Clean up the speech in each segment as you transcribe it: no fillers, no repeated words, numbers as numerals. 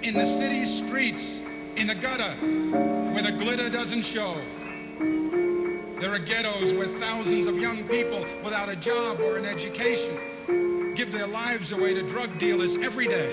in the city's streets, in the gutter, where the glitter doesn't show. There are ghettos where thousands of young people without a job or an education give their lives away to drug dealers every day.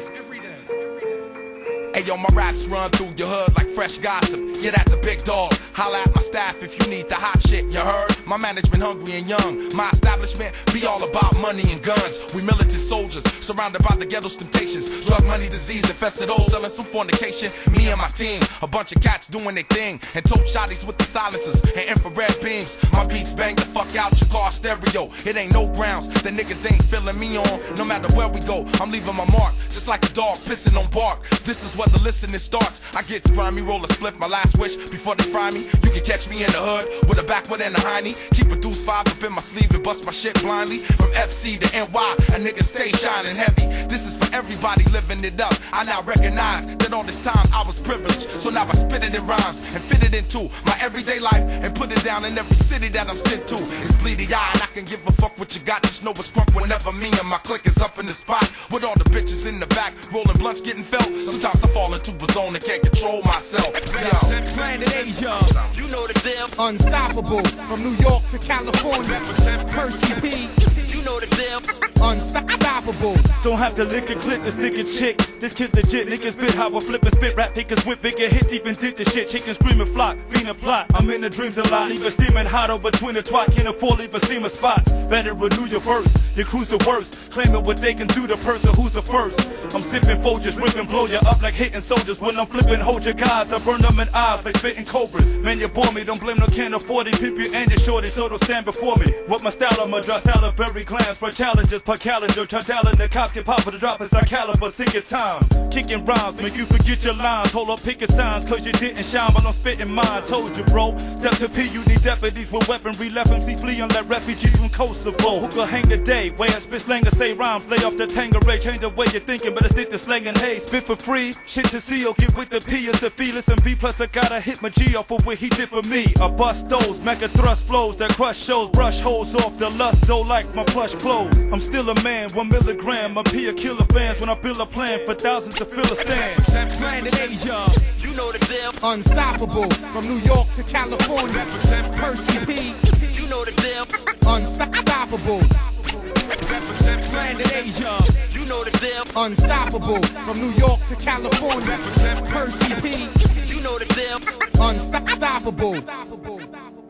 Hey yo, my raps run through your hood like fresh gossip. Get at the big dog, holla at my staff if you need the hot shit, you heard? My management hungry and young, my establishment be all about money and guns. We militant soldiers, surrounded by the ghetto's temptations. Drug money, disease, infested hoes, selling some fornication. Me and my team, a bunch of cats doing their thing. And tote shotties with the silencers and infrared beams. My beats bang the fuck out your car stereo. It ain't no grounds that niggas ain't feeling me on. No matter where we go, I'm leaving my mark, just like a dog pissing on bark. This is where the listening starts. I get grimy, roll a split, my last wish before they fry me. You can catch me in the hood with a backward and a hiney. Keep a deuce 5 up in my sleeve and bust my shit blindly. From FC to NY, a nigga stay shining heavy. This is for everybody living it up. I now recognize that all this time I was privileged. So now I spit it in rhymes and fit it into my everyday life and put it down in every city that I'm sent to. It's bleedy eye and I can give a fuck what you got. Just know it's crunk whenever me and my clique is up in the spot. With all the bitches in the back, rolling blunts getting felt. Sometimes I fall into a zone and can't control myself. Planet Asia, You know the deal. Unstoppable, from New York to California. Percy P. You know the deal. Unstoppable. Don't have to lick a clip to stick a chick. This kid legit, niggas spit how I flip and spit. Rap pickers whip bigger hits, even did the shit. Chicken screaming flock, fiend plot. I'm in the dreams a lot, even steaming hot over between the twat. Can't afford even see my spots. Better renew your verse. Your crew's the worst, claiming what they can do to person who's the first. I'm sipping Folgers, ripping, blow you up like hitting soldiers. When I'm flipping, hold your guys, I burn them in eyes like spitting cobras. Man, you bore me, don't blame no can't afford it. Pimp you and your shorty, so don't stand before me. What my style, I'ma draw salivary glands for challenges per calendar. Try dialing the cops, get pop with the drop as I caliber, sick at times. Kicking rhymes, make you forget your lines. Hold up, picking signs, cause you didn't shine, but I'm spitting mine. Told you, bro. Step to P, you need deputies with weaponry. Left MCs fleeing like refugees from Kosovo. Who could hang the day? Way I spit slang or say rhymes. Lay off the Tangeray, change the way you're thinking, better stick to slang and hey. Spit for free, shit to see, or get with the P. It's a feeless and B plus I gotta hit my G off for what he did for me. I bust those, mega thrust flows that crush shows, brush holes off the lust, though like my plush clothes. I'm still a man, 1 milligram. I be a killer fans when I build a plan for thousands to fill a stand. Planet Asia, You know the deal. Unstoppable, from New York to California. Percy P. You know the deal. Unstoppable. Planet Asia, You know the deal. Unstoppable, from New York to California. Percy P. You know the deal. Unstoppable.